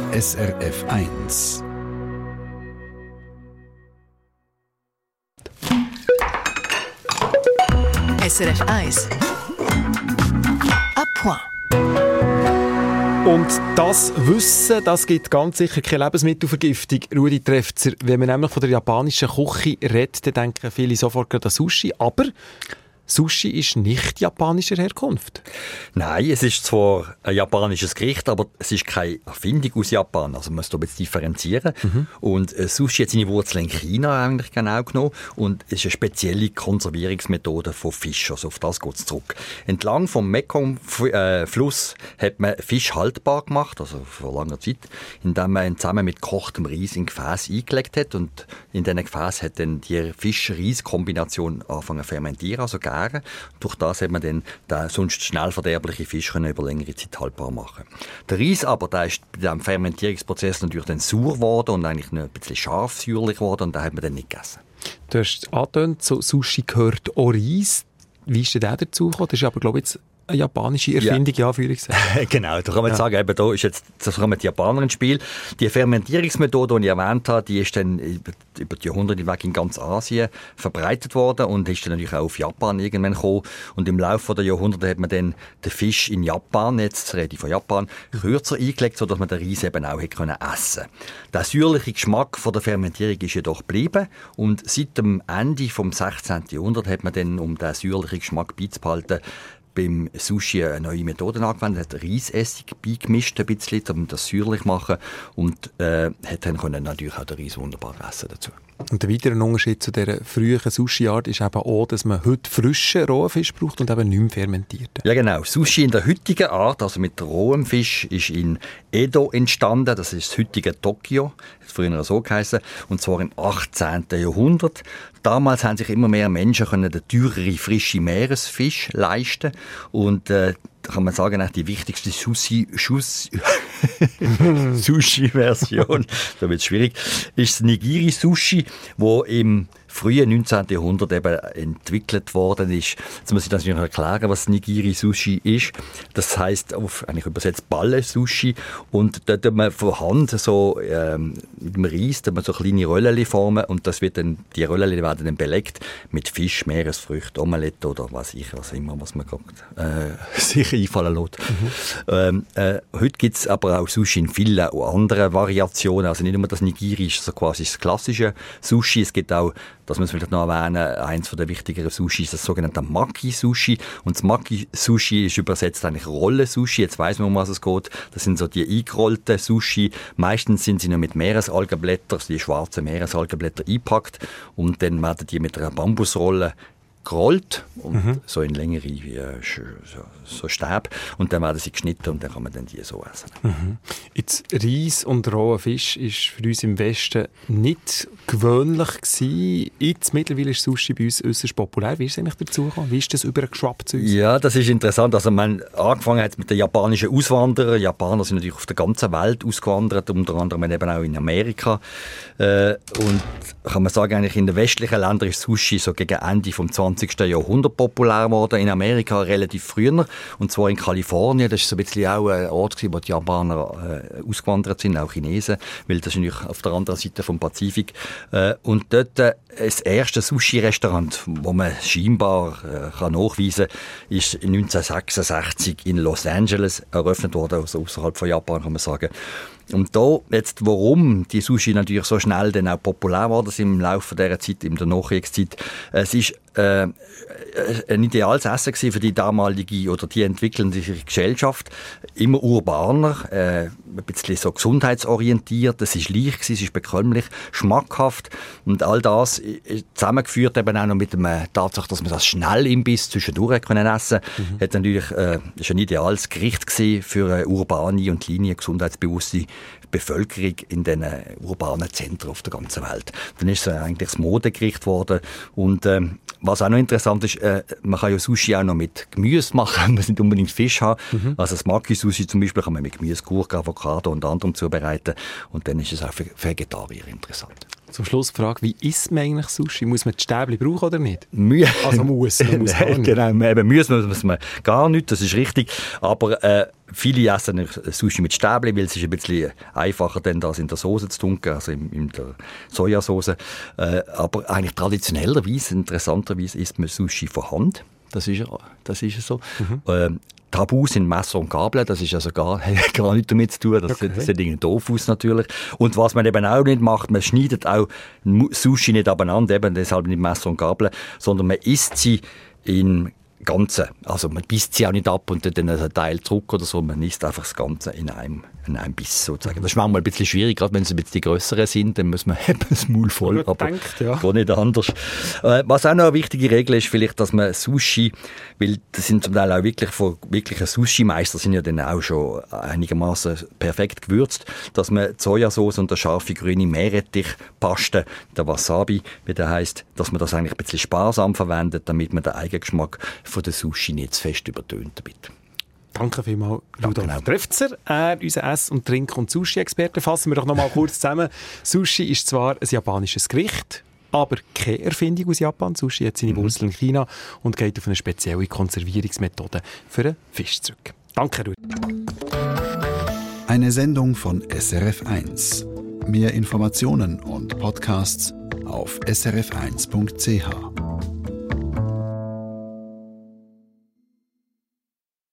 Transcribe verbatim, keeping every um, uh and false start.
S R F eins. S R F eins. À point. Und das Wissen, das gibt ganz sicher keine Lebensmittelvergiftung. Rudi Trefzer, wenn man nämlich von der japanischen Küche redet, dann denken viele sofort an Sushi. Aber Sushi ist nicht japanischer Herkunft. Nein, es ist zwar ein japanisches Gericht, aber es ist keine Erfindung aus Japan. Also man muss da ein bisschen differenzieren. Mhm. Und äh, Sushi hat seine Wurzeln in China eigentlich genau genommen. Und es ist eine spezielle Konservierungsmethode von Fisch. Also auf das geht es zurück. Entlang vom Mekong-Fluss äh, hat man Fisch haltbar gemacht, also vor langer Zeit, indem man ihn zusammen mit gekochtem Reis in Gefäß eingelegt hat. Und in diesen Gefäß hat dann die Fisch-Reis-Kombination angefangen zu fermentieren, also gären. Durch das hat man dann den sonst schnell verderblichen Fisch können über längere Zeit haltbar machen. Der Reis aber, der ist bei diesem Fermentierungsprozess natürlich dann sauer geworden und eigentlich ein bisschen scharf-säuerlich geworden und den hat man dann nicht gegessen. Du hast angetönt, zu Sushi gehört auch Reis. Wie ist denn der dazu gekommen? Das ist aber, glaube ich, jetzt eine japanische Erfindung, ja, für ich Genau, da kann man ja sagen, eben, da ist jetzt da kommen die Japaner ins Spiel. Die Fermentierungsmethode, die ich erwähnt habe, die ist dann über die Jahrhunderte hinweg in ganz Asien verbreitet worden und ist dann natürlich auch auf Japan irgendwann gekommen. Und im Laufe der Jahrhunderte hat man dann den Fisch in Japan, jetzt rede ich von Japan, kürzer eingelegt, sodass man den Reis eben auch hätte können essen. Der säuerliche Geschmack von der Fermentierung ist jedoch geblieben und seit dem Ende des sechzehnten Jahrhunderts hat man dann, um den säuerlichen Geschmack beizubehalten, beim Sushi eine neue Methode angewendet, hat Reisessig beigemischt, ein bisschen, um das säuerlich zu machen und äh, hat dann können natürlich auch den Reis wunderbar essen dazu. Und der weitere Unterschied zu dieser frühen Sushi-Art ist eben auch, dass man heute frischen, rohen Fisch braucht und eben nicht mehr fermentierten. Ja genau, Sushi in der heutigen Art, also mit rohem Fisch, ist in Edo entstanden, das ist das heutige Tokio, das früher so geheißen, und zwar im achtzehnten Jahrhundert. Damals haben sich immer mehr Menschen können den teureren, frischen Meeresfisch leisten und äh, da kann man sagen, die wichtigste Sushi, Sushi, Sushi-Version, da wird es schwierig, ist das Nigiri-Sushi, wo im frühen neunzehnten Jahrhundert eben entwickelt worden ist. Jetzt muss ich das natürlich erklären, was Nigiri-Sushi ist. Das heisst, auf, eigentlich übersetzt Balle-Sushi. Und dort tut man von Hand so ähm, mit dem Reis tut man so kleine Röllchen formen und das wird dann, die Röllchen werden dann belegt mit Fisch, Meeresfrüchten, Omelette oder was ich, was immer, was man gerade äh, sich einfallen lässt. Mhm. Ähm, äh, heute gibt es aber auch Sushi in vielen anderen Variationen. Also nicht nur das Nigiri ist so quasi das klassische Sushi. Es gibt auch, das muss man vielleicht noch erwähnen, eins der wichtigeren Sushi ist das sogenannte Maki-Sushi. Und das Maki-Sushi ist übersetzt eigentlich Rolle-Sushi. Jetzt weiss man, um was es geht. Das sind so die eingerollten Sushi. Meistens sind sie noch mit Meeresalgenblättern, also die schwarzen Meeresalgenblätter eingepackt. Und dann werden die mit einer Bambusrolle gerollt und mhm. so in längere äh, so, so Stäbe und dann werden sie geschnitten und dann kann man dann die so essen. Mhm. Jetzt Reis und roher Fisch ist für uns im Westen nicht gewöhnlich gewesen. Jetzt mittlerweile ist Sushi bei uns äußerst populär. Wie ist es eigentlich dazu gekommen? Wie ist das übergeschwappt zu uns? Ja, das ist interessant. Also man angefangen hat mit den japanischen Auswanderern. Japaner sind natürlich auf der ganzen Welt ausgewandert, unter anderem eben auch in Amerika. Äh, und kann man sagen, eigentlich in den westlichen Ländern ist Sushi so gegen Ende vom zwanzigsten Jahrhundert populär geworden. In Amerika relativ früher. Und zwar in Kalifornien. Das ist so ein bisschen auch ein Ort, wo die Japaner äh, ausgewandert sind, auch Chinesen, weil das ist natürlich auf der anderen Seite vom Pazifik. Äh, und dort äh, das erste Sushi-Restaurant, wo man scheinbar äh, kann nachweisen kann, ist neunzehnhundertsechsundsechzig in Los Angeles eröffnet worden, also außerhalb von Japan, kann man sagen. Und da jetzt, warum die Sushi natürlich so schnell dann auch populär geworden sind im Laufe dieser Zeit, in der Nachkriegszeit, es ist äh, ein ideales Essen gewesen für die damalige oder die entwickelnde Gesellschaft. Immer urbaner, äh, ein bisschen so gesundheitsorientiert, es ist leicht gewesen, es ist bekömmlich, schmackhaft und all das zusammengeführt eben auch noch mit der Tatsache, dass man das Schnellimbiss zwischendurch können essen konnte. Mhm. Hat natürlich, äh, ist ein ideales Gericht gewesen für eine urbane und linie gesundheitsbewusste Bevölkerung in den urbanen Zentren auf der ganzen Welt. Dann ist es eigentlich das Modegericht geworden. Und ähm, was auch noch interessant ist, äh, man kann ja Sushi auch noch mit Gemüse machen, man muss nicht unbedingt Fisch haben. Mhm. Also das Maki-Sushi zum Beispiel kann man mit Gemüse, Gurke, Avocado und anderem zubereiten. Und dann ist es auch für Vegetarier interessant. Zum Schluss die Frage, wie isst man eigentlich Sushi? Muss man die Stäbchen brauchen oder nicht? Mü- Also muss man, muss gar nicht. Genau, eben muss man, muss man gar nicht, das ist richtig. Aber äh, viele essen Sushi mit Stäbchen, weil es ist ein bisschen einfacher, dann das in der Soße zu tunken, also in, in der Sojasauce. Äh, aber eigentlich traditionellerweise, interessanterweise, isst man Sushi von Hand. Das ist, das ist so. Mhm. Ähm, Tabu sind Messer und Gabel, das ist also gar, hat gar nichts damit zu tun, das okay. sieht irgendwie doof aus natürlich. Und was man eben auch nicht macht, man schneidet auch Sushi nicht abeinander, eben deshalb nicht Messer und Gabel, sondern man isst sie in Ganzen. Also man bisst sie auch nicht ab und dann einen Teil zurück oder so, man isst einfach das Ganze in einem, in einem Biss sozusagen. Das ist manchmal ein bisschen schwierig, gerade wenn es ein bisschen die grösseren sind, dann muss man eben das Maul voll, aber denkt, ja. Gar nicht anders. Äh, was auch noch eine wichtige Regel ist, vielleicht, dass man Sushi, weil das sind zum Teil auch wirklich von wirklichen Sushi-Meister, sind ja dann auch schon einigermaßen perfekt gewürzt, dass man die Sojasauce und der scharfe grüne Meerrettichpaste, der Wasabi, wie der heisst, dass man das eigentlich ein bisschen sparsam verwendet, damit man den Eigengeschmack von der Sushi nicht zu fest übertönt damit. Danke vielmals, Rudolf genau. Trefzer. Er, unser Ess- und Trink- und Sushi-Experte. Fassen wir doch noch mal kurz zusammen. Sushi ist zwar ein japanisches Gericht, aber keine Erfindung aus Japan. Sushi hat seine mhm. Wurzeln in China und geht auf eine spezielle Konservierungsmethode für einen Fisch zurück. Danke, Rudolf. Eine Sendung von S R F eins. Mehr Informationen und Podcasts auf s r f eins punkt c h.